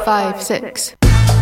5, 6.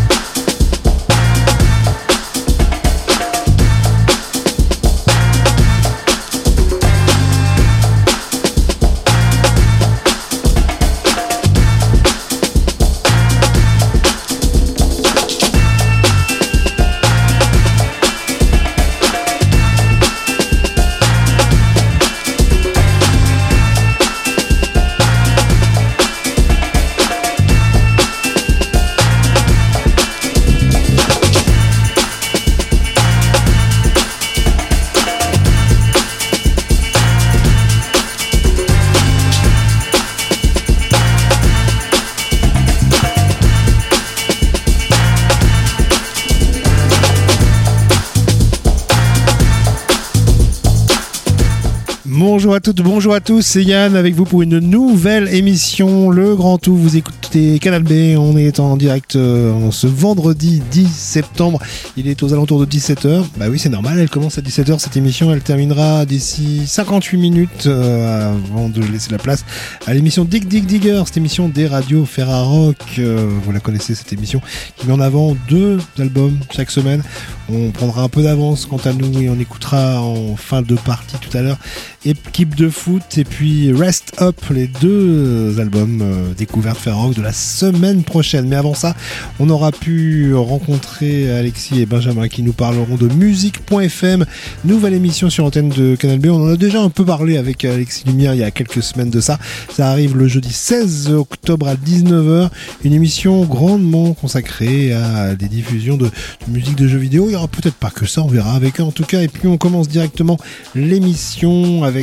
Bonjour à toutes, bonjour à tous, c'est Yann avec vous pour une nouvelle émission, Le Grand Tout. Vous écoutez Canal B, on est en direct ce vendredi 10 septembre, il est aux alentours de 17h. Bah oui, c'est normal, elle commence à 17h cette émission, elle terminera d'ici 58 minutes avant de laisser la place à l'émission Dig Dig Digger, cette émission des radios Ferrarock. Vous la connaissez, cette émission qui met en avant 2 albums chaque semaine. On prendra un peu d'avance quant à nous et on écoutera en fin de partie tout à l'heure Équipe de foot et puis Rest Up, les 2 albums découvertes Ferrarock de la semaine prochaine. Mais avant ça, on aura pu rencontrer Alexis et Benjamin qui nous parleront de musique.fm, nouvelle émission sur l'antenne de Canal B. On en a déjà un peu parlé avec Alexis Lumière il y a quelques semaines de ça. Ça arrive le jeudi 16 octobre à 19h, une émission grandement consacrée à des diffusions de musique de jeux vidéo. Il n'y aura peut-être pas que ça, on verra avec eux en tout cas. Et puis on commence directement l'émission avec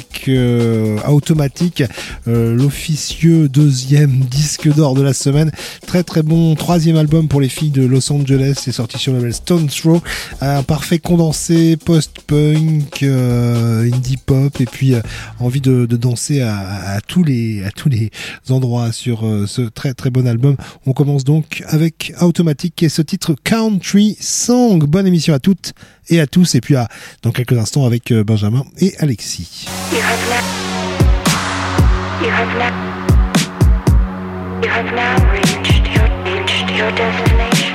Automatic, l'officieux 2e disque d'or de la semaine. Très très bon 3e album pour les filles de Los Angeles, c'est sorti sur le label Stone Throw, un parfait condensé post-punk, indie pop et puis envie de danser à tous les endroits sur ce très très bon album. On commence donc avec Automatic et ce titre Country Song. Bonne émission à toutes et à tous, et puis dans quelques instants avec Benjamin et Alexis. You have now reached your destination.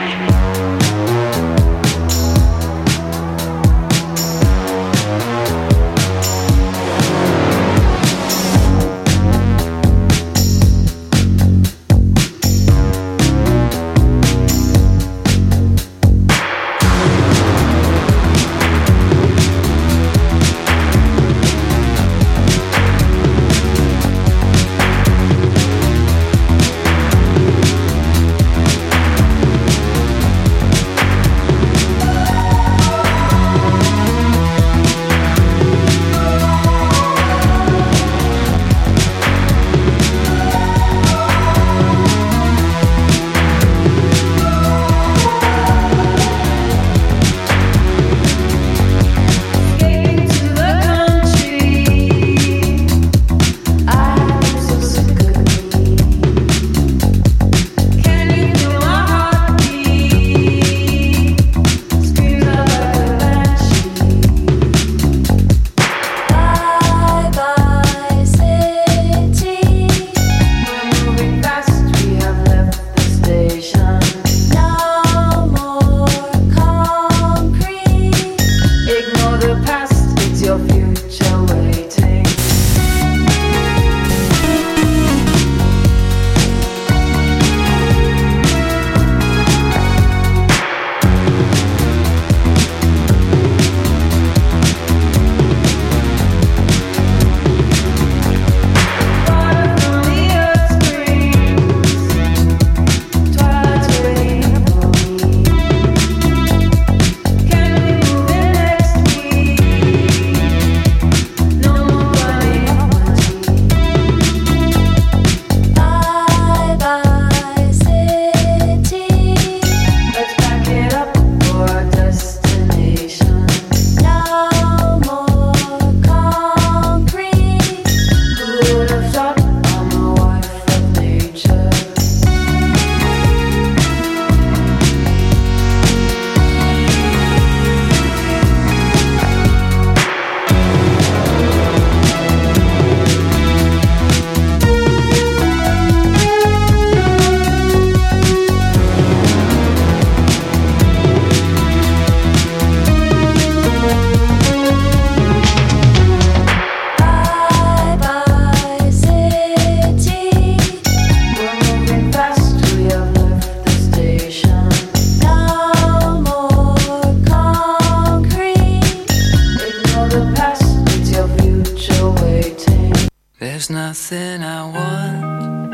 nothing I want,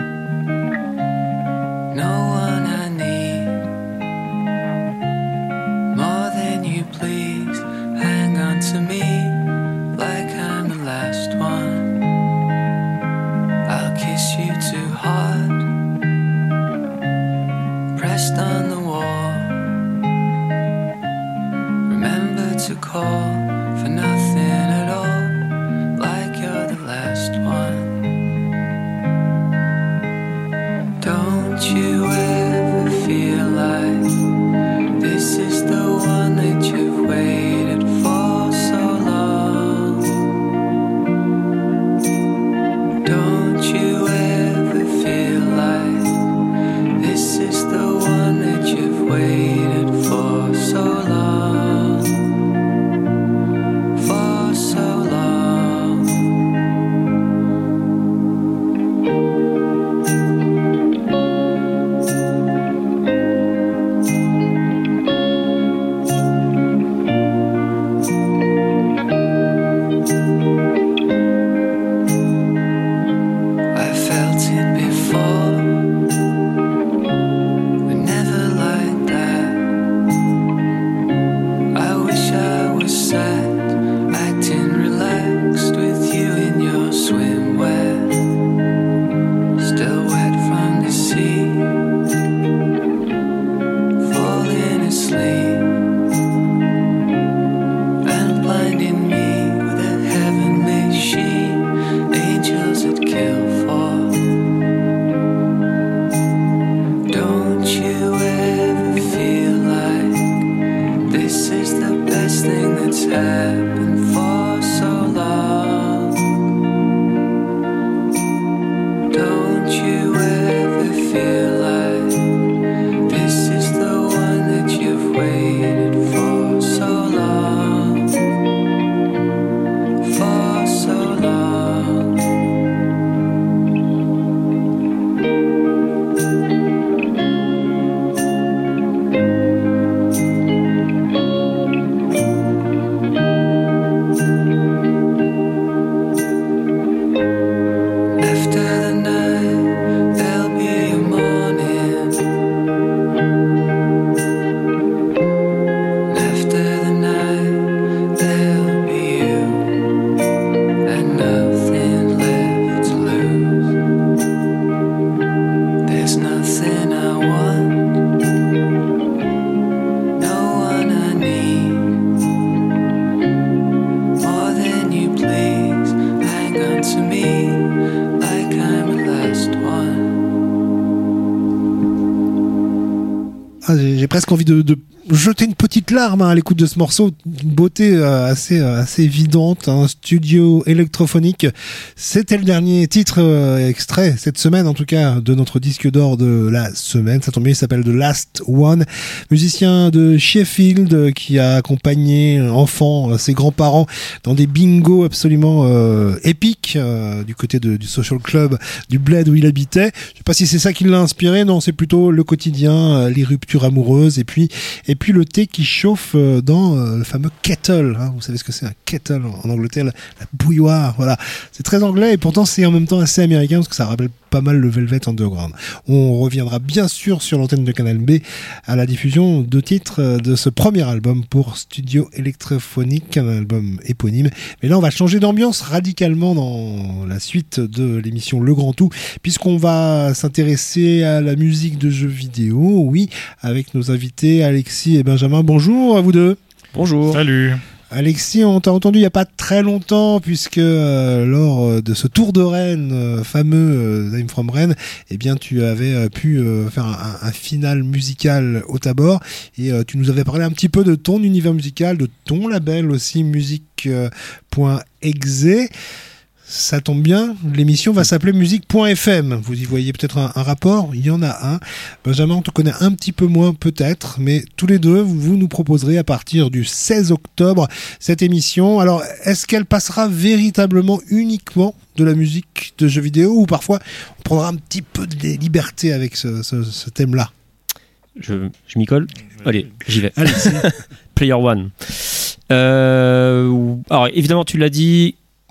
no one I need. More than you please, hang on to me like I'm the last one. I'll kiss you too hard, pressed on the wall. Remember to call for nothing at all, like you're the last one. Don't you ever feel like this is the one that you've waited for so long? Don't you ever feel like this is the one that you've waited for so long? For so long. I felt it before, but never like that. I wish I was sat, acting relaxed with you in your swimwear, still wet from the sea, falling asleep, and blinding me with a heavenly sheen angels would kill for. Don't you ever feel like this is the best thing that's happened for so long? Don't you ever feel like this is the one that you've waited for so long? For so long. After the night, there'll be a morning. After the night, there'll be you, and nothing left to lose. There's nothing I want, no one I need. More than you please, hang on to me like I'm the last one. Ah, j'ai presque envie de jeter une petite larme à l'écoute de ce morceau, une beauté assez évidente, un studio électrophonique. C'était le dernier titre extrait cette semaine, en tout cas, de notre disque d'or de la semaine. Ça tombe bien, il s'appelle The Last One, musicien de Sheffield qui a accompagné enfant ses grands-parents dans des bingos absolument épiques du côté du social club du bled où il habitait. Je sais pas si c'est ça qui l'a inspiré, non, c'est plutôt le quotidien, les ruptures amoureuses et puis le thé qui chauffe dans le fameux kettle, hein. Vous savez ce que c'est un kettle en Angleterre, la bouilloire, voilà. C'est très anglais et pourtant c'est en même temps assez américain parce que ça rappelle pas mal le Velvet Underground. On reviendra bien sûr sur l'antenne de Canal B à la diffusion de titres de ce premier album pour Studio Électrophonique, un album éponyme. Mais là on va changer d'ambiance radicalement dans la suite de l'émission Le Grand Tout, puisqu'on va s'intéresser à la musique de jeux vidéo, oui, avec nos invités Alexis et Benjamin. Bonjour à vous deux. Bonjour. Salut. Alexis, on t'a entendu il n'y a pas très longtemps, puisque lors de ce tour de Rennes, fameux I'm From Rennes, eh bien, tu avais pu faire un final musical au Tabor, et tu nous avais parlé un petit peu de ton univers musical, de ton label aussi, musique.exe. Ça tombe bien, l'émission va s'appeler musique.fm. Vous y voyez peut-être un rapport, il y en a un. Benjamin, on te connaît un petit peu moins peut-être, mais tous les deux, vous nous proposerez à partir du 16 octobre cette émission. Alors, est-ce qu'elle passera véritablement uniquement de la musique de jeux vidéo, ou parfois on prendra un petit peu de liberté avec ce thème-là? Je m'y colle. Allez, j'y vais. Allez, Player One. Alors, évidemment, tu l'as dit,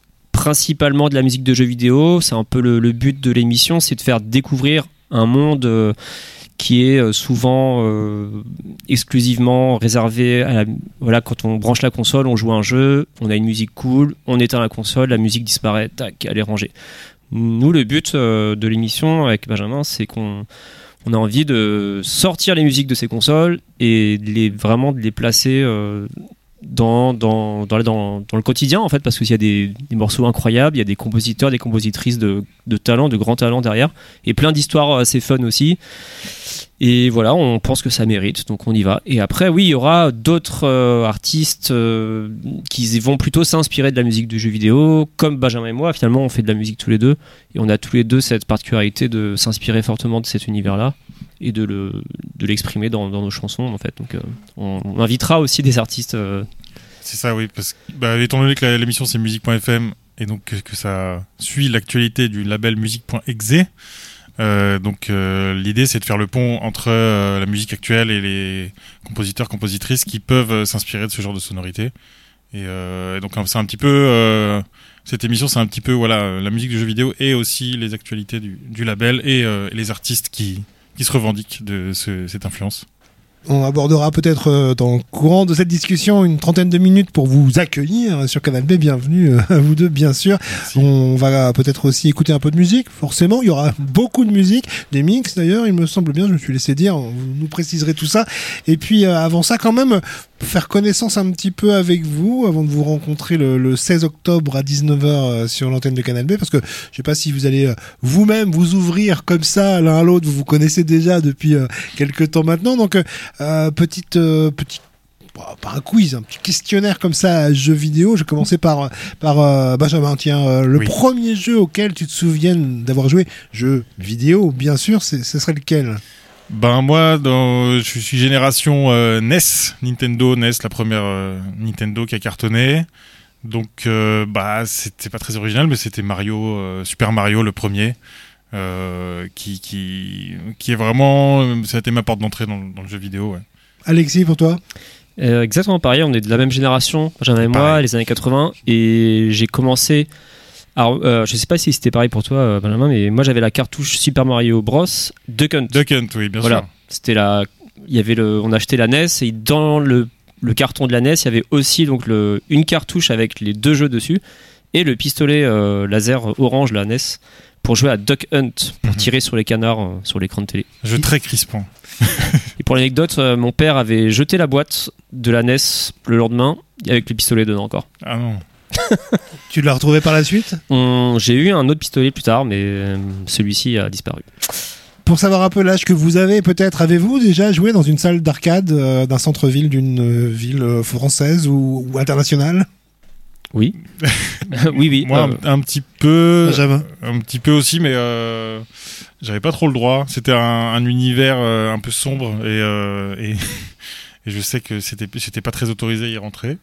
principalement de la musique de jeux vidéo. C'est un peu le but de l'émission, c'est de faire découvrir un monde qui est souvent exclusivement réservé à voilà, quand on branche la console, on joue à un jeu, on a une musique cool, on éteint la console, la musique disparaît, tac, elle est rangée. Nous, le but de l'émission avec Benjamin, c'est qu'on a envie de sortir les musiques de ces consoles et vraiment de les placer dans le quotidien, en fait, parce qu'il y a des morceaux incroyables, il y a des compositeurs, des compositrices de talent, de grands talents derrière, et plein d'histoires assez fun aussi. Et voilà, on pense que ça mérite, donc on y va. Et après, oui, il y aura d'autres artistes qui vont plutôt s'inspirer de la musique du jeu vidéo, comme Benjamin et moi. Finalement, on fait de la musique tous les deux, et on a tous les deux cette particularité de s'inspirer fortement de cet univers-là et de l'exprimer dans nos chansons, en fait. Donc, on invitera aussi des artistes. C'est ça, oui, parce que étant donné que l'émission c'est musique.fm et donc que ça suit l'actualité du label musique.exe. Donc l'idée c'est de faire le pont entre la musique actuelle et les compositeurs, compositrices qui peuvent s'inspirer de ce genre de sonorité. Et donc c'est un petit peu cette émission, c'est un petit peu voilà la musique du jeu vidéo et aussi les actualités du label et les artistes qui se revendiquent de cette influence. On abordera peut-être dans le courant de cette discussion une trentaine de minutes pour vous accueillir sur Canal B. Bienvenue à vous deux, bien sûr. Merci. On va peut-être aussi écouter un peu de musique, forcément. Il y aura beaucoup de musique, des mix d'ailleurs, il me semble bien, je me suis laissé dire, vous nous préciserez tout ça. Et puis avant ça, quand même, faire connaissance un petit peu avec vous avant de vous rencontrer le 16 octobre à 19h sur l'antenne de Canal B, parce que je sais pas si vous allez vous-même vous ouvrir comme ça l'un à l'autre, vous vous connaissez déjà depuis quelques temps maintenant, donc petit pas un quiz, un petit questionnaire comme ça à jeux vidéo. Je vais commencer par Benjamin. Tiens, le Oui. premier jeu auquel tu te souviens d'avoir joué, jeu vidéo bien sûr, ce serait lequel? Moi, je suis génération NES, Nintendo NES, la première Nintendo qui a cartonné. Donc, c'était pas très original, mais c'était Mario, Super Mario, le premier, qui est vraiment, ça a été ma porte d'entrée dans le jeu vidéo. Ouais. Alexis, pour toi? Exactement pareil, on est de la même génération, Benjamin et moi, Pareil. les années 80, et j'ai commencé. Alors, je sais pas si c'était pareil pour toi, Benjamin, mais moi j'avais la cartouche Super Mario Bros. Duck Hunt. Duck Hunt, oui, bien Voilà, sûr. c'était il y avait on achetait la NES et dans le carton de la NES, il y avait aussi donc une cartouche avec les deux jeux dessus et le pistolet laser orange, la NES, pour jouer à Duck Hunt, pour tirer sur les canards sur l'écran de télé. Jeu très crispant. Et pour l'anecdote, mon père avait jeté la boîte de la NES le lendemain avec le pistolet dedans encore. Ah non. Tu l'as retrouvé par la suite? J'ai eu un autre pistolet plus tard, mais celui-ci a disparu. Pour savoir un peu l'âge que vous avez, peut-être avez-vous déjà joué dans une salle d'arcade d'un centre-ville d'une ville française ou internationale? Oui. oui. Moi, un petit peu. Benjamin. Un petit peu aussi, mais j'avais pas trop le droit. C'était un univers un peu sombre et je sais que c'était pas très autorisé à y rentrer.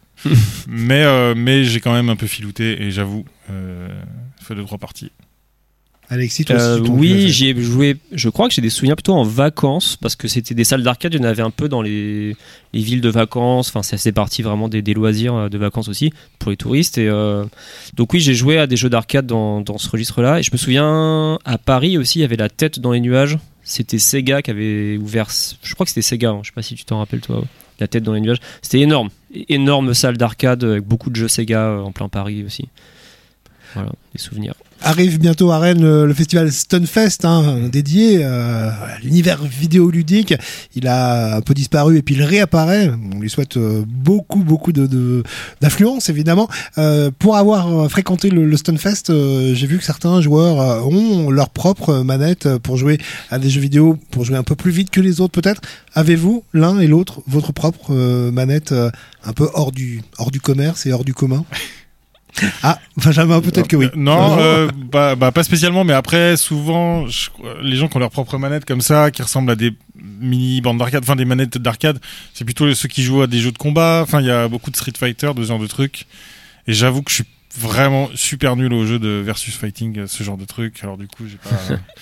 mais j'ai quand même un peu filouté et j'avoue, fait 2-3 parties. Alexis, toi aussi, oui, j'y ai joué. Je crois que j'ai des souvenirs plutôt en vacances parce que c'était des salles d'arcade. Il y en avait un peu dans les villes de vacances. Enfin, c'est parti vraiment des loisirs de vacances aussi pour les touristes. Et donc oui, j'ai joué à des jeux d'arcade dans ce registre-là. Et je me souviens à Paris aussi, il y avait la tête dans les nuages. C'était Sega qui avait ouvert. Je crois que c'était Sega. Je sais pas si tu t'en rappelles toi. Ouais. La tête dans les nuages. C'était énorme salle d'arcade avec beaucoup de jeux Sega en plein Paris aussi. Voilà, des souvenirs. Arrive bientôt à Rennes le festival Stunfest, dédié à l'univers vidéoludique. Il a un peu disparu et puis il réapparaît. On lui souhaite beaucoup d'influence évidemment. Pour avoir fréquenté le Stunfest, j'ai vu que certains joueurs ont leur propre manette pour jouer à des jeux vidéo, pour jouer un peu plus vite que les autres peut-être. Avez-vous l'un et l'autre votre propre manette un peu hors du commerce et hors du commun? Ah, Benjamin, peut-être que oui. Non, pas spécialement, mais après, souvent, les gens qui ont leur propre manette comme ça, qui ressemblent à des mini bandes d'arcade, enfin des manettes d'arcade, c'est plutôt ceux qui jouent à des jeux de combat. Enfin, il y a beaucoup de Street Fighter, de ce genre de trucs. Et j'avoue que je suis vraiment super nul au jeu de versus fighting, ce genre de trucs. Alors du coup, j'ai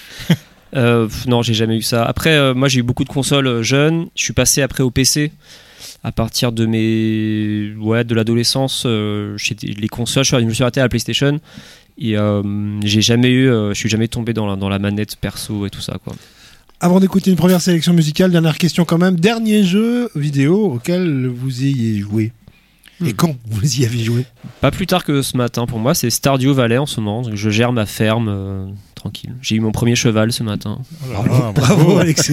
pas... Non, j'ai jamais eu ça. Après, moi, j'ai eu beaucoup de consoles jeunes. Je suis passé après au PC. À partir de de l'adolescence, les consoles, je me suis arrêté à la PlayStation et je suis jamais tombé dans la manette perso et tout ça, quoi. Avant d'écouter une première sélection musicale, dernière question quand même. Dernier jeu vidéo auquel vous ayez joué? Et quand vous y avez joué? Pas plus tard que ce matin pour moi, c'est Stardew Valley en ce moment. Donc je gère ma ferme tranquille. J'ai eu mon premier cheval ce matin. Bravo Alexis.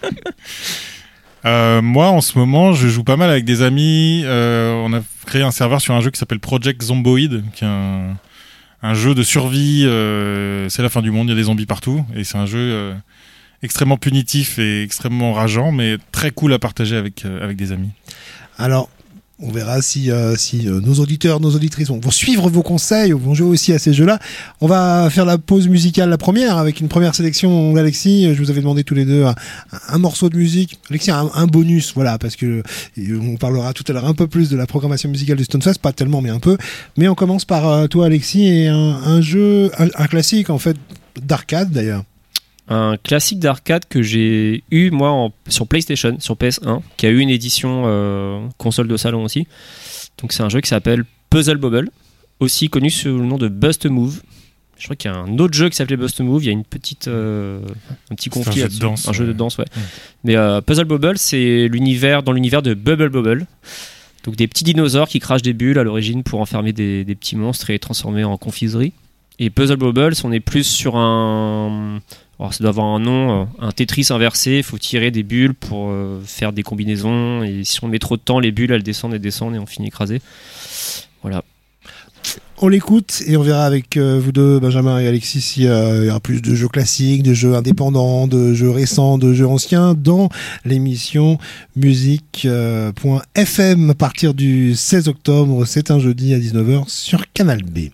Moi, en ce moment, je joue pas mal avec des amis. On a créé un serveur sur un jeu qui s'appelle Project Zomboid, qui est un jeu de survie. C'est la fin du monde, il y a des zombies partout. Et c'est un jeu extrêmement punitif et extrêmement rageant, mais très cool à partager avec des amis. Alors, on verra si nos auditeurs, nos auditrices vont suivre vos conseils ou vont jouer aussi à ces jeux-là. On va faire la pause musicale, la première, avec une première sélection d'Alexis. Je vous avais demandé tous les deux un morceau de musique. Alexis a un bonus, voilà, parce que on parlera tout à l'heure un peu plus de la programmation musicale de Stonefest, pas tellement, mais un peu. Mais on commence par toi, Alexis, et un jeu, un classique, en fait, d'arcade d'ailleurs. Un classique d'arcade que j'ai eu moi sur PlayStation, sur PS1, qui a eu une édition console de salon aussi. Donc c'est un jeu qui s'appelle Puzzle Bobble, aussi connu sous le nom de Bust Move. Je crois qu'il y a un autre jeu qui s'appelait Bust Move. Il y a un petit conflit là-dessus. Un jeu de danse, ouais. Mais Puzzle Bobble, c'est dans l'univers de Bubble Bobble. Donc des petits dinosaures qui crachent des bulles à l'origine pour enfermer des petits monstres et les transformer en confiserie. Et Puzzle Bobble, on est plus sur alors ça doit avoir un nom, un Tetris inversé. Il faut tirer des bulles pour faire des combinaisons. Et si on met trop de temps, les bulles elles descendent et on finit écrasé. Voilà. On l'écoute et on verra avec vous deux, Benjamin et Alexis, s'il y aura plus de jeux classiques, de jeux indépendants, de jeux récents, de jeux anciens dans l'émission musique.fm à partir du 16 octobre. C'est un jeudi à 19h sur Canal B.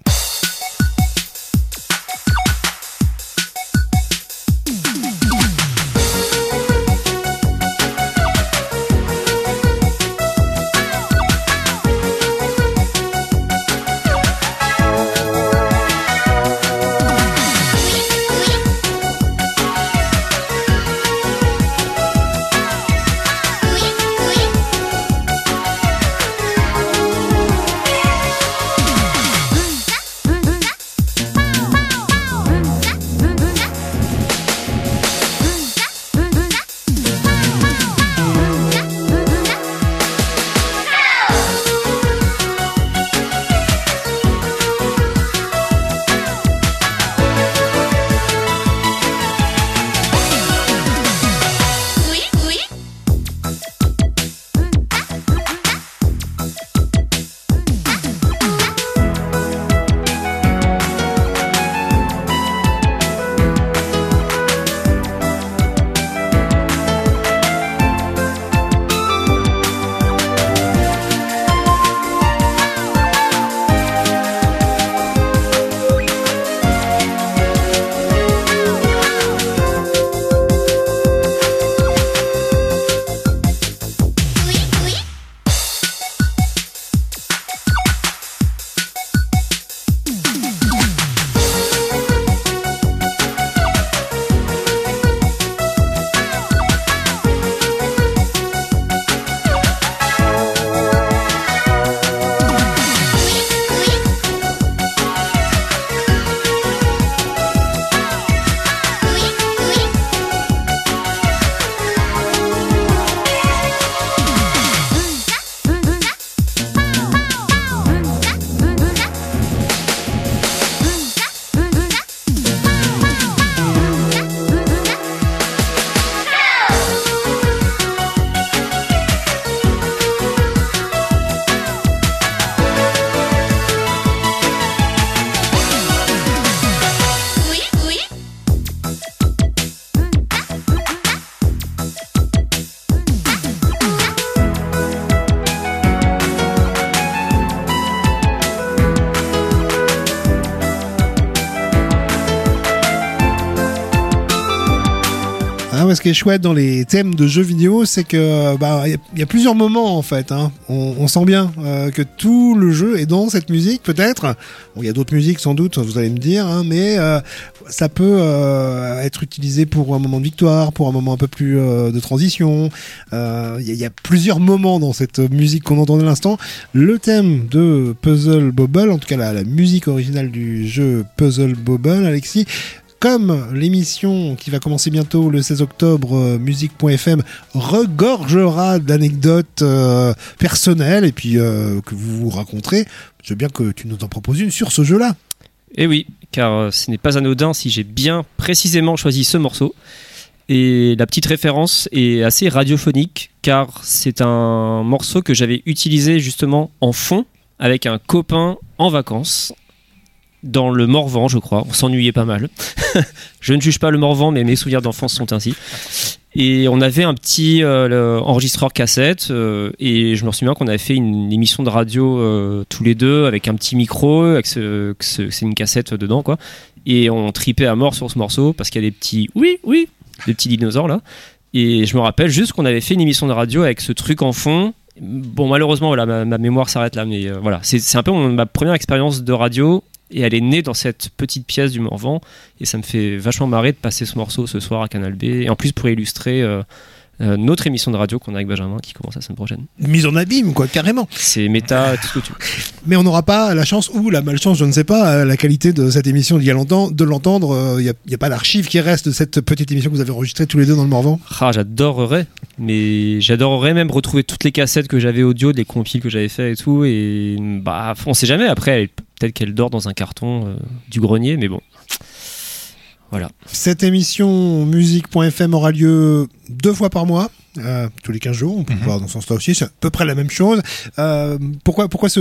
qui est chouette dans les thèmes de jeux vidéo, c'est que y a plusieurs moments en fait. Hein. On sent bien que tout le jeu est dans cette musique, peut-être. Bon, il y a d'autres musiques sans doute, vous allez me dire, hein, mais ça peut être utilisé pour un moment de victoire, pour un moment un peu plus de transition. Il y a plusieurs moments dans cette musique qu'on entendait à l'instant. Le thème de Puzzle Bobble, en tout cas la musique originale du jeu Puzzle Bobble, Alexis. Comme l'émission qui va commencer bientôt le 16 octobre, musique.fm regorgera d'anecdotes personnelles et puis que vous vous raconterez, je veux bien que tu nous en proposes une sur ce jeu-là. Et oui, car ce n'est pas anodin si j'ai bien précisément choisi ce morceau. Et la petite référence est assez radiophonique, car c'est un morceau que j'avais utilisé justement en fond avec un copain en vacances. Dans le Morvan, je crois. On s'ennuyait pas mal. Je ne juge pas le Morvan, mais mes souvenirs d'enfance sont ainsi. Et on avait un petit enregistreur cassette, et je me souviens qu'on avait fait une émission de radio tous les deux avec un petit micro, avec c'est une cassette dedans, quoi. Et on tripait à mort sur ce morceau parce qu'il y a des petits des petits dinosaures là. Et je me rappelle juste qu'on avait fait une émission de radio avec ce truc en fond. Bon, malheureusement, voilà, ma mémoire s'arrête là, mais voilà, c'est un peu ma première expérience de radio. Et elle est née dans cette petite pièce du Morvan. Et ça me fait vachement marrer de passer ce morceau ce soir à Canal B. Et en plus pour illustrer notre émission de radio qu'on a avec Benjamin qui commence la semaine prochaine. Mise en abîme, quoi, carrément. C'est méta, tout ce que tu veux. Mais on n'aura pas la chance ou la malchance, je ne sais pas, la qualité de cette émission d'il y a longtemps, de l'entendre. Il n'y a pas d'archive qui reste de cette petite émission que vous avez enregistrée tous les deux dans le Morvan. Ah, j'adorerais. Mais j'adorerais même retrouver toutes les cassettes que j'avais audio, des compiles que j'avais fait et tout. Et bah, on sait jamais. Après, peut-être qu'elle dort dans un carton du grenier, mais bon. Voilà. Cette émission musique.fm aura lieu 2 fois par mois, tous les 15 jours, on peut voir dans ce sens-là aussi, c'est à peu près la même chose. Pourquoi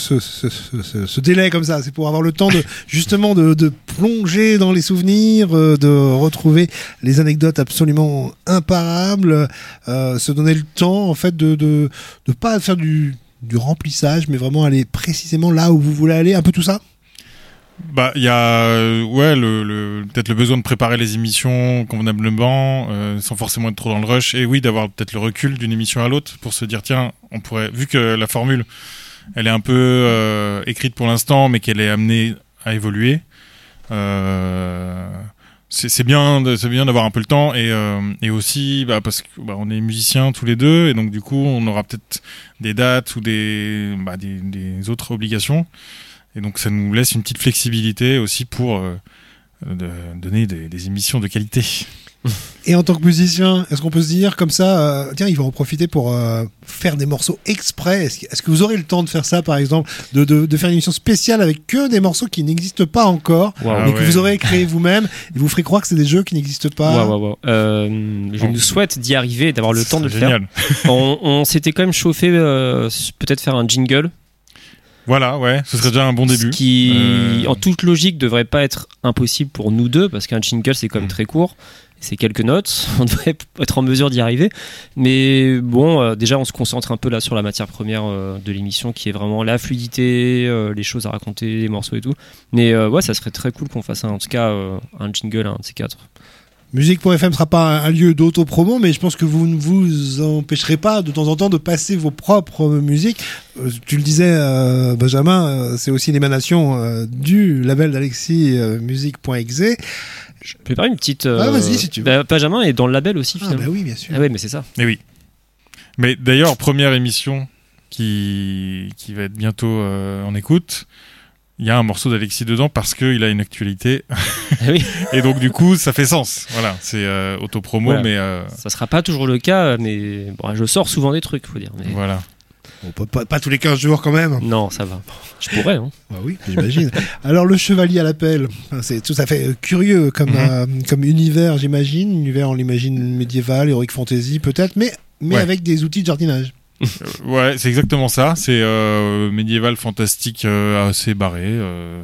ce délai comme ça? C'est pour avoir le temps de justement de plonger dans les souvenirs, de retrouver les anecdotes absolument imparables, se donner le temps en fait de pas faire du remplissage, mais vraiment aller précisément là où vous voulez aller, un peu tout ça. Bah, il y a peut-être le besoin de préparer les émissions convenablement, sans forcément être trop dans le rush, et oui, d'avoir peut-être le recul d'une émission à l'autre pour se dire tiens, on pourrait, vu que la formule elle est un peu écrite pour l'instant, mais qu'elle est amenée à évoluer, c'est bien d'avoir un peu le temps, et aussi parce que on est musiciens tous les deux, et donc du coup on aura peut-être des dates ou des autres obligations. Et donc ça nous laisse une petite flexibilité aussi pour donner des émissions de qualité. Et en tant que musicien, est-ce qu'on peut se dire comme ça, tiens, ils vont en profiter pour faire des morceaux exprès? Est-ce que vous aurez le temps de faire ça, par exemple, de faire une émission spéciale avec que des morceaux qui n'existent pas encore, mais que vous aurez créé vous-même, et vous ferez croire que c'est des jeux qui n'existent pas? Je nous souhaite d'y arriver et d'avoir le temps de le faire. On s'était quand même chauffé, peut-être faire un jingle. Voilà, ouais, ce serait déjà un bon début. Ce qui, en toute logique, devrait pas être impossible pour nous deux, parce qu'un jingle, c'est quand même très court. C'est quelques notes, on devrait être en mesure d'y arriver. Mais bon, déjà, on se concentre un peu là sur la matière première de l'émission, qui est vraiment la fluidité, les choses à raconter, les morceaux et tout. Mais ouais, ça serait très cool qu'on fasse en tout cas un jingle, un de ces quatre. Musique.fm ne sera pas un lieu d'auto-promo, mais je pense que vous ne vous empêcherez pas de temps en temps de passer vos propres musiques. Tu le disais, Benjamin, c'est aussi l'émanation du label d'Alexis, musique.exe. Je peux préparer une petite... vas-y, si tu veux. Benjamin est dans le label aussi, finalement. Ah bah oui, bien sûr. Ah ouais, mais c'est ça. Et oui. Mais d'ailleurs, première émission qui va être bientôt en écoute... Il y a un morceau d'Alexis dedans parce qu'il a une actualité. Oui. Et donc, du coup, ça fait sens. Voilà, c'est autopromo, voilà. Mais... Ça sera pas toujours le cas, mais bon, je sors souvent des trucs, faut dire. Mais... Voilà. Bon, pas tous les 15 jours quand même. Non, ça va. Je pourrais, hein. Bah oui, j'imagine. Alors, le chevalier à l'appel, c'est tout à fait curieux comme univers, j'imagine. Univers, on l'imagine médiéval, heroic fantasy peut-être, mais ouais. Avec des outils de jardinage. Ouais, c'est exactement ça. C'est médiéval, fantastique, assez barré.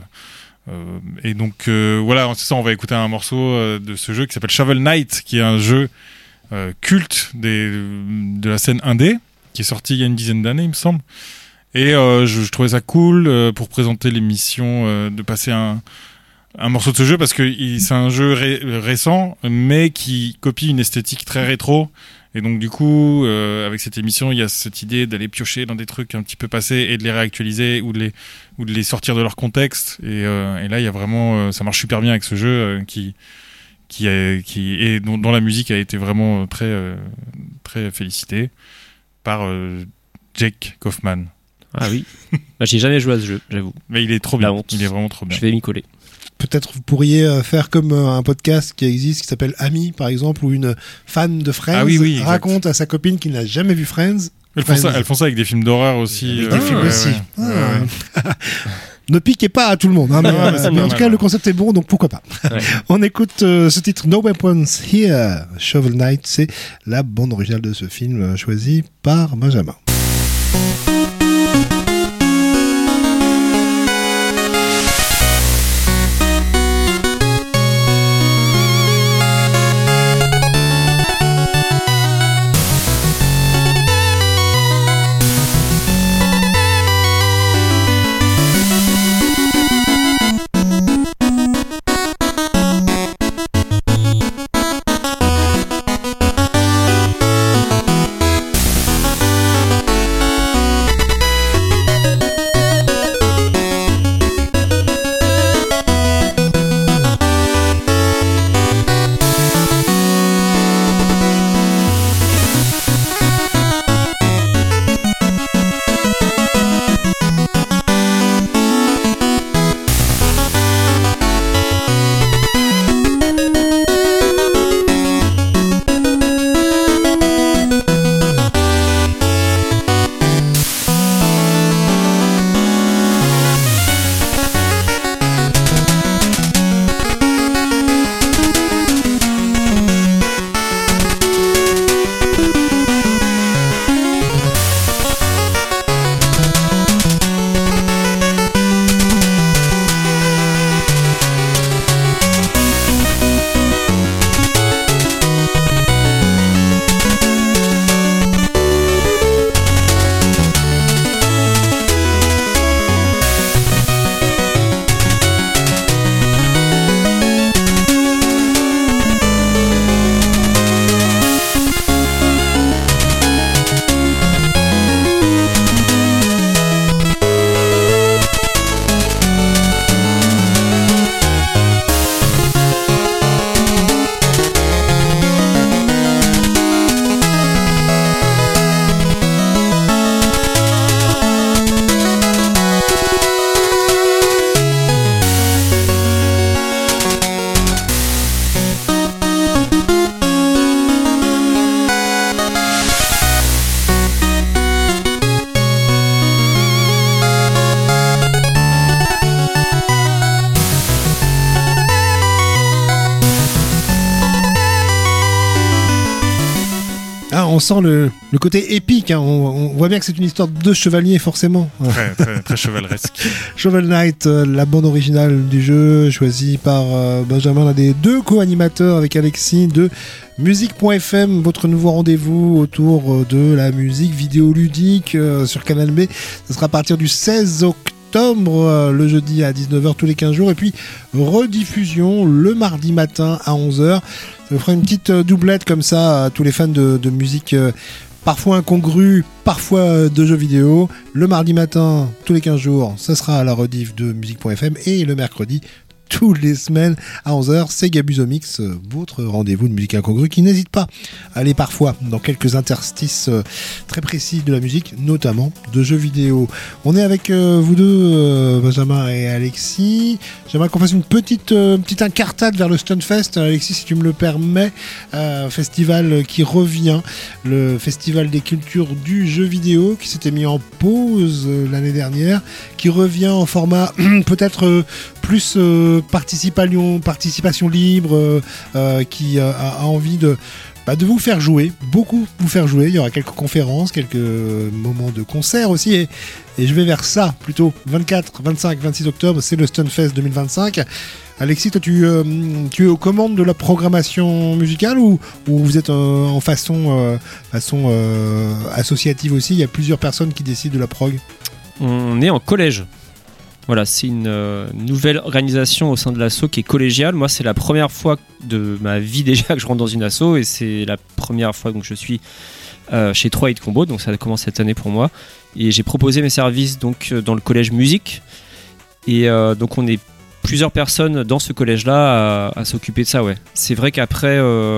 Et donc voilà, c'est ça. On va écouter un morceau de ce jeu qui s'appelle Shovel Knight, qui est un jeu culte de la scène indé, qui est sorti il y a une dizaine d'années, il me semble. Et je trouvais ça cool pour présenter l'émission, de passer un un morceau de ce jeu parce que c'est un jeu récent, mais qui copie une esthétique très rétro. Et donc du coup, avec cette émission, il y a cette idée d'aller piocher dans des trucs un petit peu passés et de les réactualiser ou de les sortir de leur contexte. Et là, il y a vraiment, ça marche super bien avec ce jeu dont la musique a été vraiment très très félicitée par Jake Kaufman. Ah oui. Bah, j'ai jamais joué à ce jeu, j'avoue. Mais il est trop La bien. honte. Il est vraiment trop bien. Je vais m'y coller. Peut-être vous pourriez faire comme un podcast qui existe, qui s'appelle Ami, par exemple, où une fan de Friends exact. raconte à sa copine qui n'a jamais vu Friends. Elles font ça avec des films d'horreur aussi. Avec des films aussi. Ouais. Ne piquez pas à tout le monde. Hein, mais en tout cas, le concept est bon, donc pourquoi pas. Ouais. On écoute ce titre No Weapons Here, Shovel Knight. C'est la bande originale de ce film choisie par Benjamin. On sent le côté épique, hein. On voit bien que c'est une histoire de chevalier forcément. Très, très, très chevaleresque. Shovel Knight, la bande originale du jeu, choisie par Benjamin, l'un des deux co-animateurs avec Alexis de musique.fm, votre nouveau rendez-vous autour de la musique vidéoludique sur Canal B. Ça sera à partir du 16 octobre, le jeudi à 19h tous les 15 jours, et puis rediffusion le mardi matin à 11h. Ça vous fera une petite doublette comme ça à tous les fans de musique parfois incongrue, parfois de jeux vidéo. Le mardi matin, tous les 15 jours, ça sera à la rediff de musique.fm, et le mercredi, toutes les semaines à 11h, c'est Gabuzomix, votre rendez-vous de musique incongrue qui n'hésite pas à aller parfois dans quelques interstices très précis de la musique, notamment de jeux vidéo. On est avec vous deux, Benjamin et Alexis. J'aimerais qu'on fasse une petite incartade vers le Stunfest. Alexis, si tu me le permets, festival qui revient, le festival des cultures du jeu vidéo qui s'était mis en pause l'année dernière, qui revient en format peut-être plus participation libre, qui a envie de vous faire jouer, beaucoup vous faire jouer. Il y aura quelques conférences, quelques moments de concert aussi, et je vais vers ça plutôt. 24, 25, 26 octobre, c'est le Stunfest 2025. Alexis, toi tu es aux commandes de la programmation musicale ou vous êtes en façon associative aussi? Il y a plusieurs personnes qui décident de la prog. On est en collège. Voilà, c'est une nouvelle organisation au sein de l'asso qui est collégiale. Moi, c'est la première fois de ma vie déjà que je rentre dans une asso et c'est la première fois que je suis chez 3 Hit Combo, donc ça commence cette année pour moi. Et j'ai proposé mes services donc dans le collège musique. Et donc on est plusieurs personnes dans ce collège-là à s'occuper de ça, ouais. C'est vrai qu'après,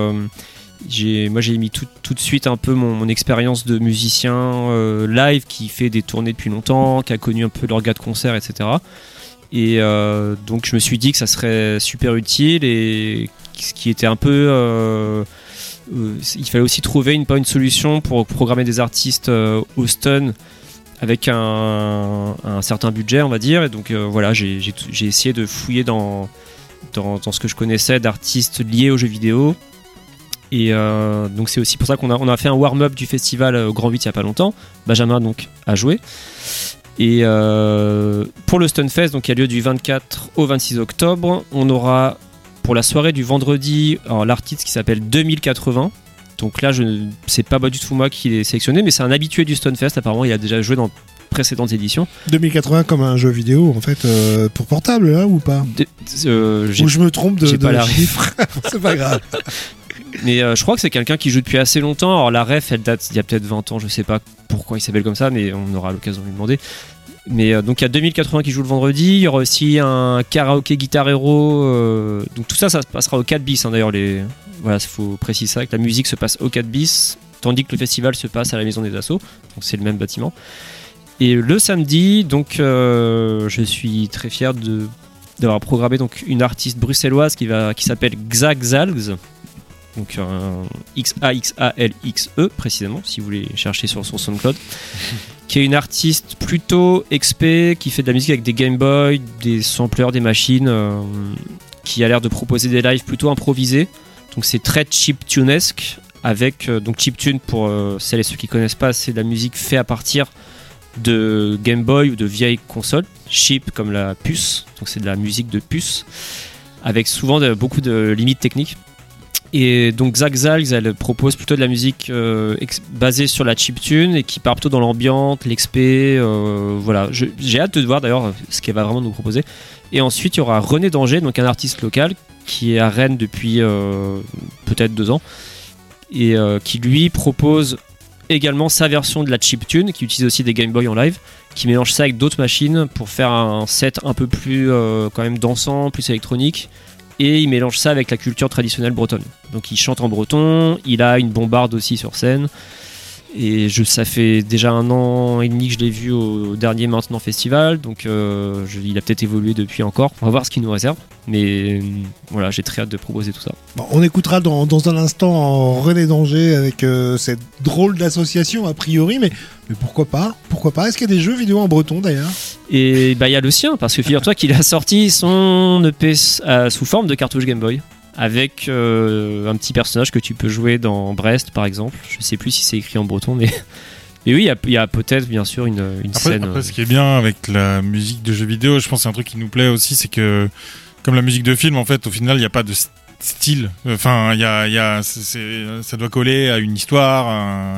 j'ai mis tout de suite un peu mon expérience de musicien live qui fait des tournées depuis longtemps, qui a connu un peu l'orga de concert, etc. Et donc je me suis dit que ça serait super utile et ce qui était un peu... il fallait aussi trouver une solution pour programmer des artistes au stun avec un certain budget, on va dire. Et donc voilà, j'ai essayé de fouiller dans ce que je connaissais d'artistes liés aux jeux vidéo. Et donc c'est aussi pour ça qu'on a fait un warm-up du festival au Grand 8 il n'y a pas longtemps. Benjamin donc a joué. Et pour le Stunfest, donc, qui a lieu du 24 au 26 octobre, on aura pour la soirée du vendredi l'artiste qui s'appelle 2080. Donc là, je ne sais pas du tout moi qui l'ai sélectionné, mais c'est un habitué du Stunfest. Apparemment, il a déjà joué dans précédentes éditions. 2080 comme un jeu vidéo en fait pour portable là ou pas Ou je me trompe de chiffre. C'est pas grave. Mais je crois que c'est quelqu'un qui joue depuis assez longtemps. Alors la ref, elle date il y a peut-être 20 ans, je sais pas pourquoi il s'appelle comme ça, mais on aura l'occasion de lui demander. Mais donc il y a 2080 qui joue le vendredi, il y aura aussi un karaoké Guitar Hero. Donc tout ça, ça se passera au 4 bis. D'ailleurs, voilà, il faut préciser ça, que la musique se passe au 4 bis, tandis que le festival se passe à la Maison des Assos. Donc c'est le même bâtiment. Et le samedi, donc je suis très fier d'avoir programmé donc une artiste bruxelloise qui s'appelle Xaxalx. Donc Xaxalxe précisément, si vous voulez chercher sur son SoundCloud, qui est une artiste plutôt expé, qui fait de la musique avec des Game Boy, des sampleurs, des machines, qui a l'air de proposer des lives plutôt improvisés. Donc c'est très chiptunesque, avec donc chiptune pour celles et ceux qui connaissent pas, c'est de la musique faite à partir de Game Boy ou de vieilles consoles. Chip comme la puce, donc c'est de la musique de puce, avec souvent beaucoup de limites techniques. Et donc Xaxalx, elle propose plutôt de la musique basée sur la chiptune et qui part plutôt dans l'ambiance, l'expé. Voilà, j'ai hâte de voir d'ailleurs ce qu'elle va vraiment nous proposer. Et ensuite, il y aura René Danger, donc un artiste local qui est à Rennes depuis peut-être 2 ans et qui lui propose également sa version de la chiptune, qui utilise aussi des Game Boy en live, qui mélange ça avec d'autres machines pour faire un set un peu plus quand même dansant, plus électronique. Et il mélange ça avec la culture traditionnelle bretonne. Donc il chante en breton, il a une bombarde aussi sur scène. Et ça fait déjà 1 an et demi que je l'ai vu au dernier Maintenant Festival. Donc il a peut-être évolué depuis encore. On va voir ce qu'il nous réserve. Mais voilà, j'ai très hâte de proposer tout ça. Bon, on écoutera dans un instant René Danger avec cette drôle d'association a priori. Mais pourquoi pas ? Pourquoi pas ? Est-ce qu'il y a des jeux vidéo en breton d'ailleurs ? Et il y a le sien, parce que figure-toi qu'il a sorti son EP sous forme de cartouche Game Boy. Avec un petit personnage que tu peux jouer dans Brest par exemple. Je sais plus si c'est écrit en breton, mais oui, il y a peut-être bien sûr une scène. Après, ce qui est bien avec la musique de jeux vidéo, je pense que c'est un truc qui nous plaît aussi, c'est que comme la musique de film, en fait, au final, il n'y a pas de style. Enfin, ça doit coller à une histoire,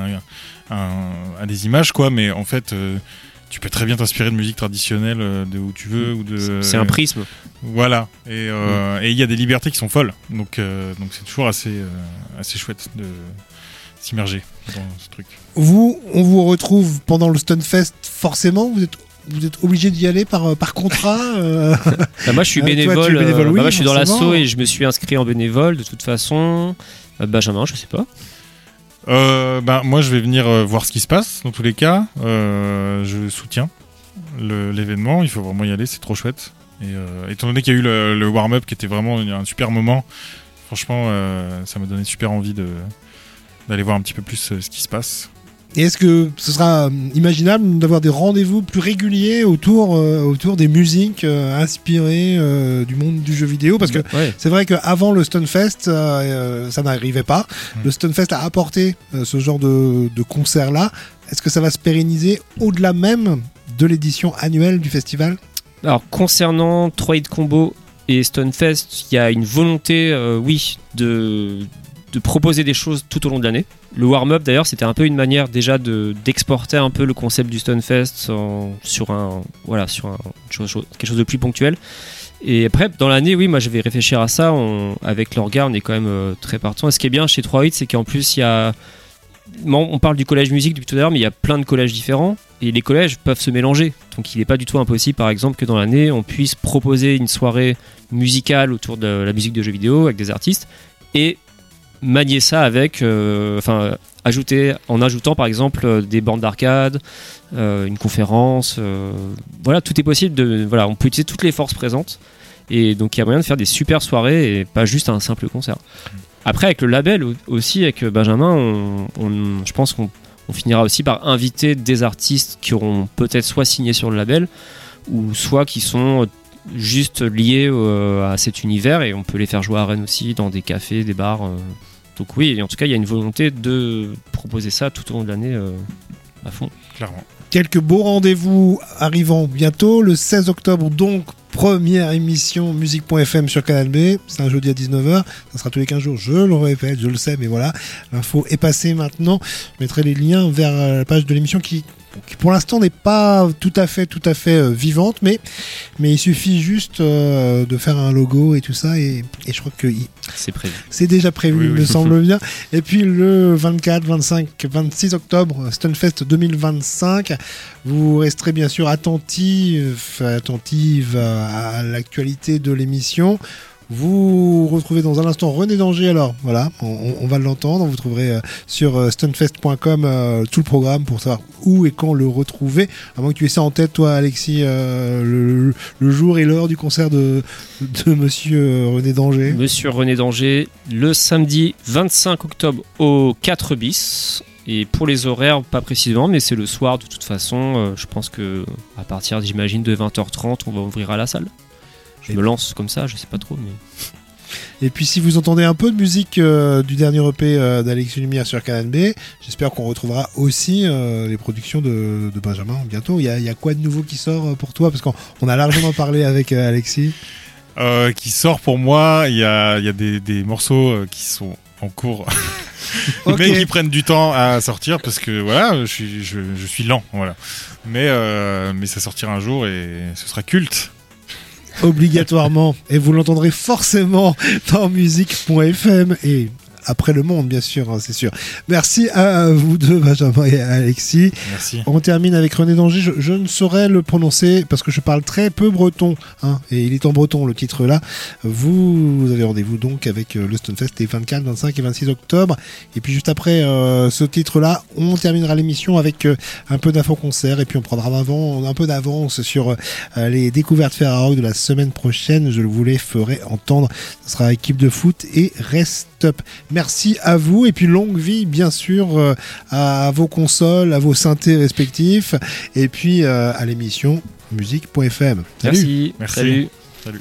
à des images, quoi. Mais en fait, tu peux très bien t'inspirer de musique traditionnelle de où tu veux ou de. C'est un prisme. Voilà. Et il y a des libertés qui sont folles. Donc c'est toujours assez chouette de s'immerger dans ce truc. On vous retrouve pendant le Stunfest forcément. Vous êtes obligé d'y aller par contrat. Moi, je suis bénévole. Toi, tu es bénévole, oui, moi, je suis dans forcément. l'asso et je me suis inscrit en bénévole de toute façon. Benjamin, je sais pas. Moi, je vais venir voir ce qui se passe dans tous les cas. Je soutiens l'événement. Il faut vraiment y aller, c'est trop chouette. Et étant donné qu'il y a eu le warm-up qui était vraiment un super moment, franchement, ça m'a donné super envie d'aller voir un petit peu plus ce qui se passe. Et est-ce que ce sera imaginable d'avoir des rendez-vous plus réguliers autour des musiques inspirées du monde du jeu vidéo ? Parce que c'est vrai qu'avant le Stunfest, ça n'arrivait pas. Le Stunfest a apporté ce genre de concert-là. Est-ce que ça va se pérenniser au-delà même de l'édition annuelle du festival ? Alors, concernant 3 Hit Combo et Stunfest, il y a une volonté, oui, de de proposer des choses tout au long de l'année. Le warm-up d'ailleurs c'était un peu une manière déjà d'exporter un peu le concept du Stunfest sur quelque chose de plus ponctuel. Et après dans l'année oui moi je vais réfléchir à ça, avec l'orga on est quand même très partant. Et ce qui est bien chez 3-8 c'est qu'en plus il y a, on parle du collège musique depuis tout à l'heure, mais il y a plein de collèges différents et les collèges peuvent se mélanger. Donc il n'est pas du tout impossible par exemple que dans l'année on puisse proposer une soirée musicale autour de la musique de jeux vidéo avec des artistes et manier ça avec en ajoutant par exemple des bornes d'arcade, une conférence, voilà, tout est possible on peut utiliser toutes les forces présentes et donc il y a moyen de faire des super soirées et pas juste un simple concert. Après avec le label aussi, avec Benjamin je pense qu'on finira aussi par inviter des artistes qui auront peut-être soit signé sur le label ou soit qui sont juste liés à cet univers et on peut les faire jouer à Rennes aussi dans des cafés, des bars. Donc oui, en tout cas, il y a une volonté de proposer ça tout au long de l'année à fond. Clairement. Quelques beaux rendez-vous arrivant bientôt. Le 16 octobre, donc, première émission musique.fm sur Canal B. C'est un jeudi à 19h. Ça sera tous les 15 jours. Je le répète, je le sais, mais voilà. L'info est passée maintenant. Je mettrai les liens vers la page de l'émission qui pour l'instant n'est pas tout à fait vivante, mais il suffit juste de faire un logo et tout ça et je crois que c'est prévu. C'est déjà prévu, oui. il me semble bien. Et puis le 24, 25, 26 octobre, Stunfest 2025, vous resterez bien sûr attentive à l'actualité de l'émission. Vous retrouvez dans un instant René Danger, alors voilà, on va l'entendre, vous trouverez sur stunfest.com tout le programme pour savoir où et quand le retrouver, à moins que tu aies ça en tête toi Alexis, le jour et l'heure du concert de Monsieur René Danger. Monsieur René Danger, le samedi 25 octobre au 4 bis. Et pour les horaires, pas précisément, mais c'est le soir de toute façon. Je pense que à partir, j'imagine, de 20h30, on va ouvrir à la salle. Je me lance comme ça, je sais pas trop. Mais... Et puis si vous entendez un peu de musique du dernier EP d'Alexis Lumière sur Canal B, j'espère qu'on retrouvera aussi les productions de Benjamin bientôt. Il y a quoi de nouveau qui sort pour toi? Parce qu'on a largement parlé avec Alexis. Qui sort pour moi, il y a des morceaux qui sont en cours. Okay. Mais qui prennent du temps à sortir parce que voilà, je suis lent, voilà. Mais ça sortira un jour et ce sera culte. Obligatoirement. Et vous l'entendrez forcément dans musique.fm et après le monde, bien sûr, hein, c'est sûr. Merci à vous deux, Benjamin et Alexis. Merci. On termine avec René Danger. Je ne saurais le prononcer parce que je parle très peu breton, hein, et il est en breton, le titre là. Vous avez rendez-vous donc avec le Stunfest les 24, 25 et 26 octobre. Et puis juste après ce titre-là, on terminera l'émission avec un peu d'info-concert et puis on prendra un peu d'avance sur les découvertes Ferrarock de la semaine prochaine. Je vous les ferai entendre. Ce sera équipe de foot et Rest Up. Merci à vous et puis longue vie bien sûr à vos consoles, à vos synthés respectifs et puis à l'émission musique.fm. Salut. Merci. Salut. Salut.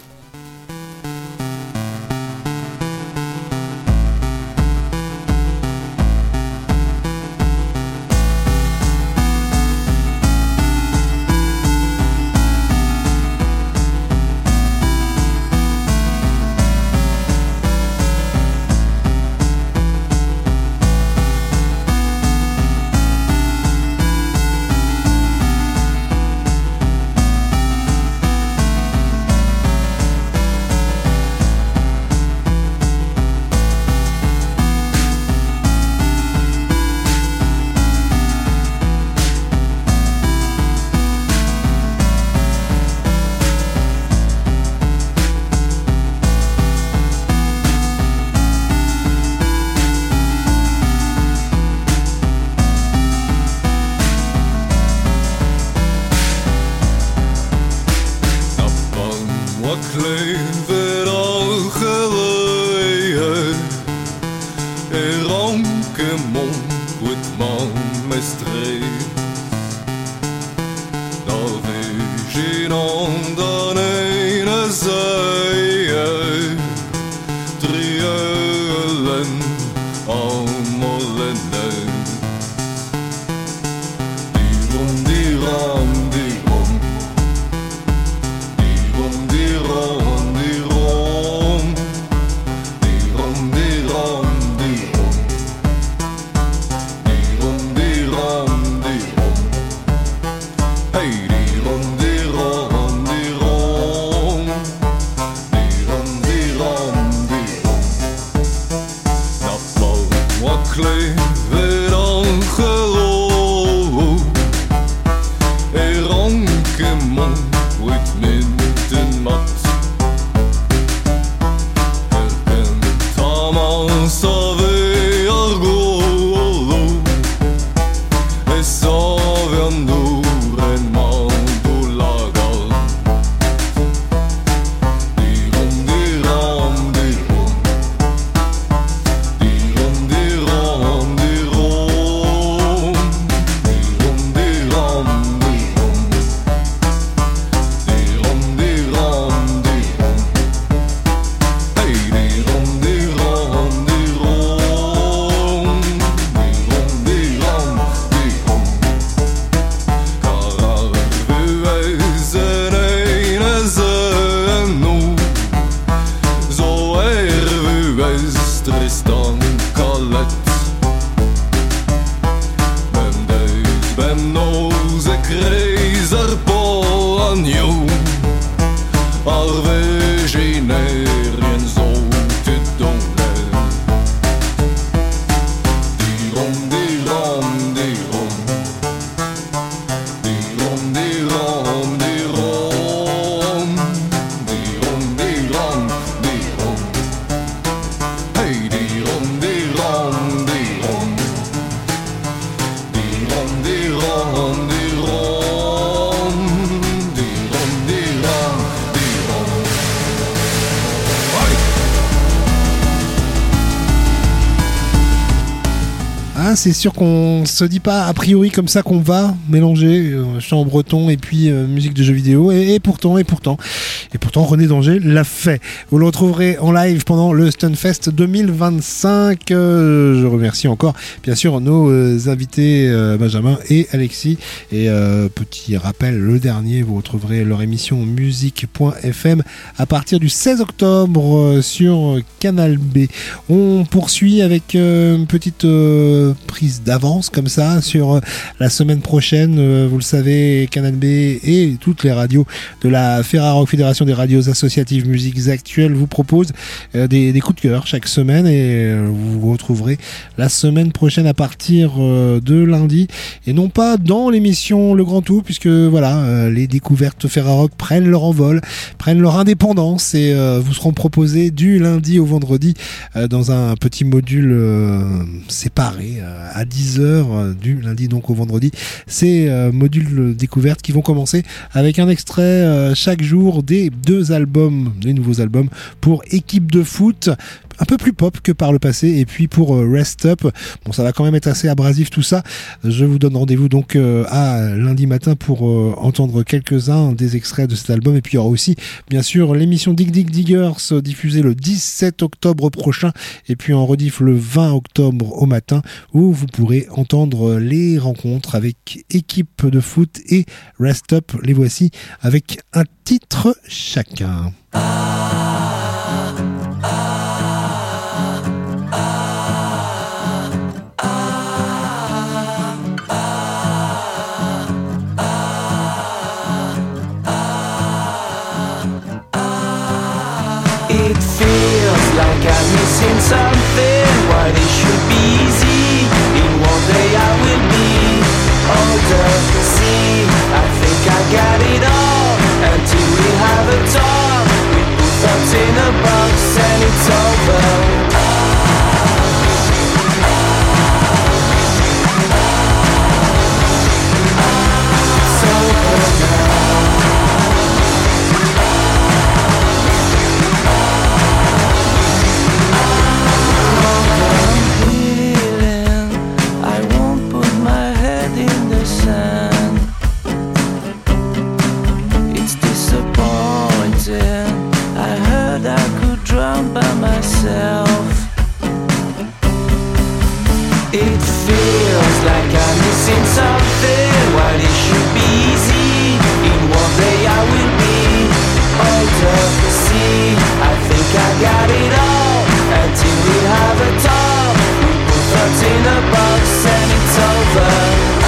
C'est sûr qu'on se dit pas a priori comme ça qu'on va mélanger chant breton et puis musique de jeux vidéo et pourtant René Danger l'a fait. Vous le retrouverez en live pendant le Stunfest 2025. Je remercie encore bien sûr nos invités Benjamin et Alexis et petit rappel, le dernier, vous retrouverez leur émission musique.fm à partir du 16 octobre sur Canal B. On poursuit avec une petite prise d'avance comme ça sur la semaine prochaine. Vous le savez, Canal B et toutes les radios de la Ferrarock, Fédération des radios associatives musiques actuelles, vous proposent des coups de cœur chaque semaine et vous retrouverez la semaine prochaine à partir de lundi et non pas dans l'émission Le Grand Tout, puisque voilà, les découvertes Ferrarock prennent leur envol, prennent leur indépendance et vous seront proposées du lundi au vendredi dans un petit module séparé à 10h du lundi donc au vendredi. Ces modules découvertes qui vont commencer avec un extrait chaque jour des des nouveaux albums pour Équipe de foot, un peu plus pop que par le passé, et puis pour Rest Up, bon ça va quand même être assez abrasif tout ça. Je vous donne rendez-vous donc à lundi matin pour entendre quelques-uns des extraits de cet album, et puis il y aura aussi bien sûr l'émission Dig Dig Diggers diffusée le 17 octobre prochain et puis en rediff le 20 octobre au matin, où vous pourrez entendre les rencontres avec Équipe de foot et Rest Up. Les voici avec un titre chacun. It feels like I'm missing something. What it should be easy. In one day I will be older. See, I think I got it all. Until we have a talk. We put thoughts in a box and it's over. It's over now. By myself, it feels like I'm missing something. While it should be easy, in one day I will be older. See, I think I got it all. Until we have a talk, we put thoughts in a box and it's over.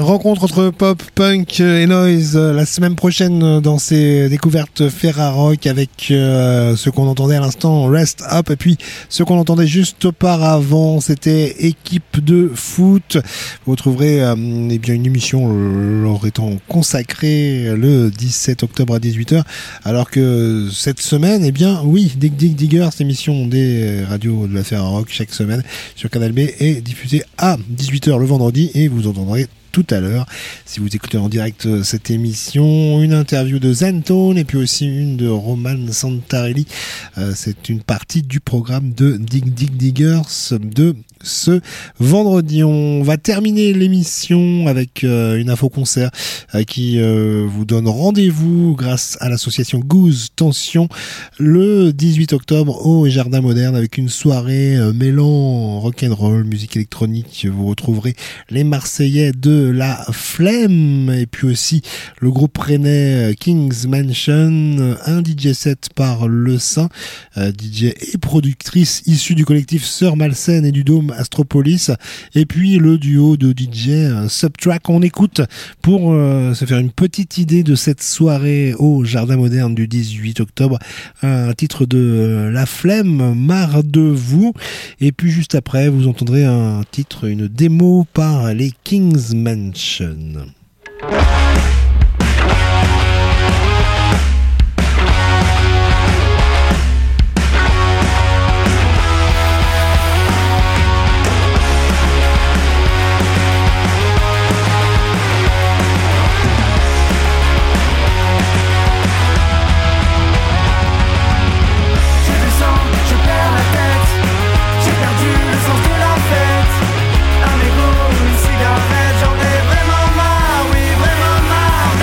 rencontre entre pop, punk et noise la semaine prochaine dans ces découvertes Ferrarock avec ce qu'on entendait à l'instant Rest Up, et puis ce qu'on entendait juste auparavant c'était Équipe de foot. Vous retrouverez eh bien une émission leur étant consacrée le 17 octobre à 18h, alors que cette semaine, eh bien oui, Dig Dig Digger, cette émission des radios de la Ferrarock chaque semaine sur Canal B est diffusée à 18h le vendredi, et vous entendrez tout à l'heure, si vous écoutez en direct cette émission, une interview de Zentone et puis aussi une de Roman Santarelli. C'est une partie du programme de Dig Dig Diggers de ce vendredi. On va terminer l'émission avec une info concert qui vous donne rendez-vous grâce à l'association Goose Tension le 18 octobre au Jardin Moderne avec une soirée mêlant rock'n'roll, musique électronique. Vous retrouverez les Marseillais de La Flemme et puis aussi le groupe rennais King's Mansion, un DJ set par Le Saint, DJ et productrice issue du collectif Sœur Malsaine et du Dôme Astropolis, et puis le duo de DJ Subtrack. On écoute pour se faire une petite idée de cette soirée au Jardin Moderne du 18 octobre un titre de La Flemme, Marre de vous, et puis juste après vous entendrez un titre, une démo par les King's Mansion. Cigarette, j'en ai vraiment marre, oui vraiment marre.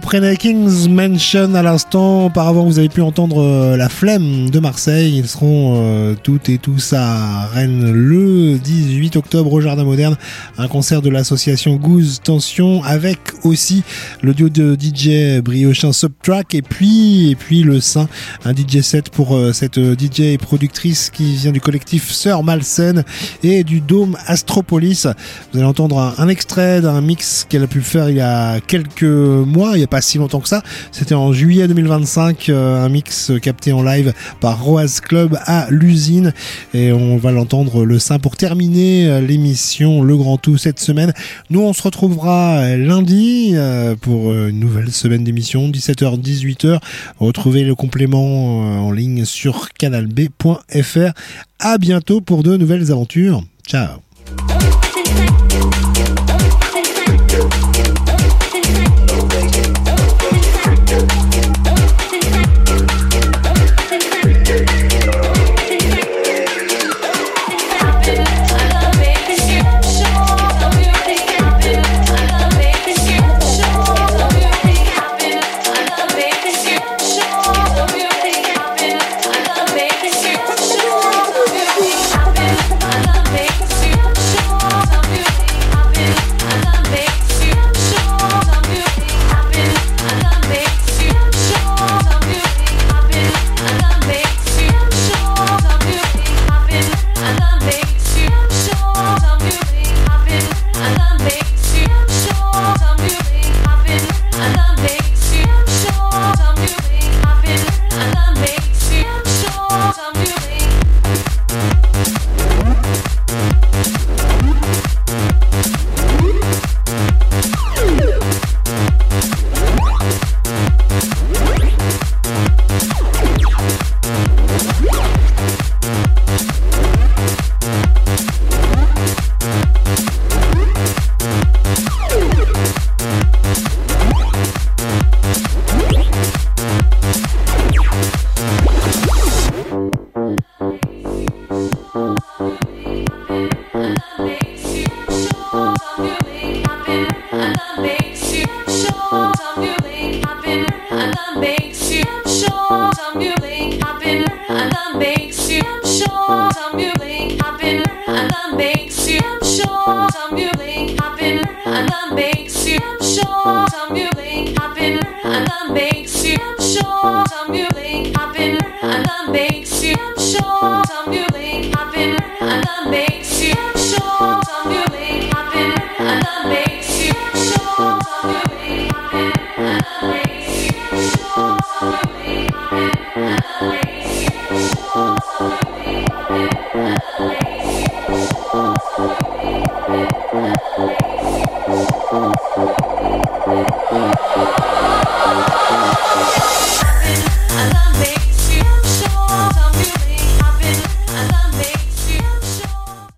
Après King's Mansion à l'instant, auparavant vous avez pu entendre La Flemme de Marseille. Ils seront toutes et tous à Rennes le 18 octobre au Jardin Moderne. Un concert de l'association Goose Tension avec aussi le duo de DJ Briochin Subtrack et puis le Saint, un DJ set pour cette DJ et productrice qui vient du collectif Sœur Malsaine et du Dôme Astropolis. Vous allez entendre un extrait d'un mix qu'elle a pu faire il y a quelques mois, il n'y a pas si longtemps que ça. C'était en juillet 2025, un mix capté en live par Roaz Club à l'usine. Et on va l'entendre le Saint pour terminer l'émission Le Grand Tout cette semaine. Nous, on se retrouvera lundi pour une nouvelle semaine d'émission, 17h-18h. Retrouvez le complément en ligne sur canalb.fr. À bientôt pour de nouvelles aventures. Ciao. Thank you.